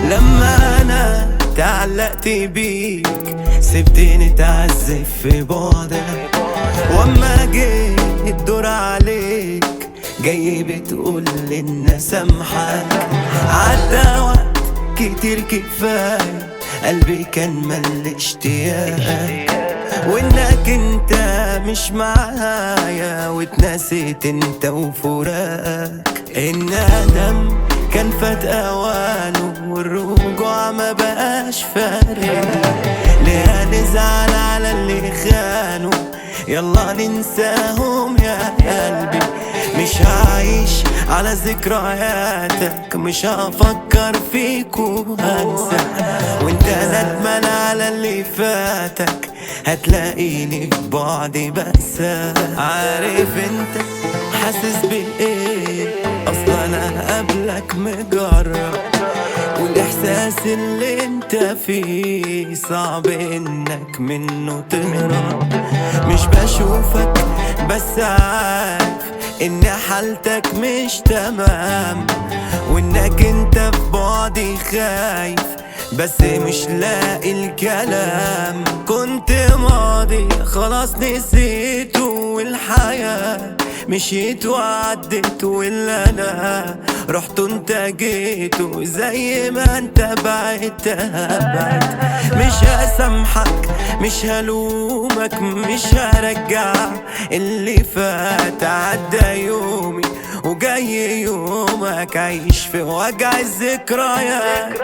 لما انا تعلقت بيك سبتني تعذب في بعدك، واما جيت الدور عليك جاي بتقول لي ان سامحك. عدى وقت كتير كفاية قلبي كان مل اشتياقك، وانك انت مش معايا واتنسيت انت وفراقك. الندم كان فات اوانه والرجوع ما بقاش فارق. ليه نزعل على اللي خانوا؟ يلا ننساهم يا قلبي. مش هعيش على ذكرياتك، مش هفكر فيك وهنسى. وانت ندمان على اللي فاتك هتلاقيني في بعدي بأسى. عارف انت حاسس بايه؟ اصلا انا قبلك مجرب، والاحساس اللي انت فيه صعب انك منه تهرب. مش بشوفك بس عارف ان حالتك مش تمام، وانك انت في بعدي خايف بس مش لاقي الكلام. كنت ماضي خلاص نسيته، والحياة مشيت وعدت، واللي انا رحت انت جيته. زي ما انت بعدت هبعد. مش هسامحك مش هلومك مش هرجع اللي فات. عدى يومي وجاي يومك عيش في وجع الذكريات.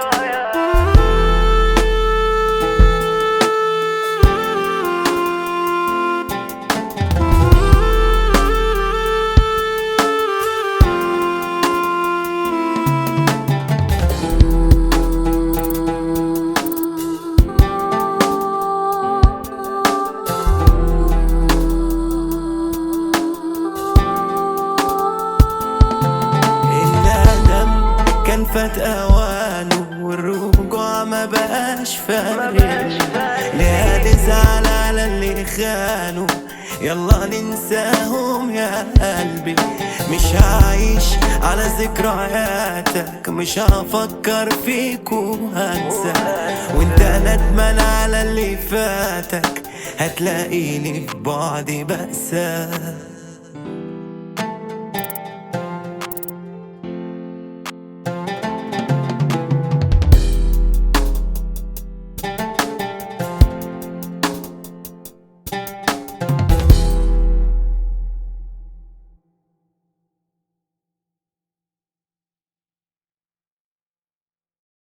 فات اوانه والرجوع ما بقاش فارق. ليه نزعل على اللي خانوا؟ يلا ننساهم يا قلبي. مش هعيش على ذكرياتك، مش هفكر فيك وهنسى. وانت ندمان على اللي فاتك هتلاقيني في بعدي بأسى.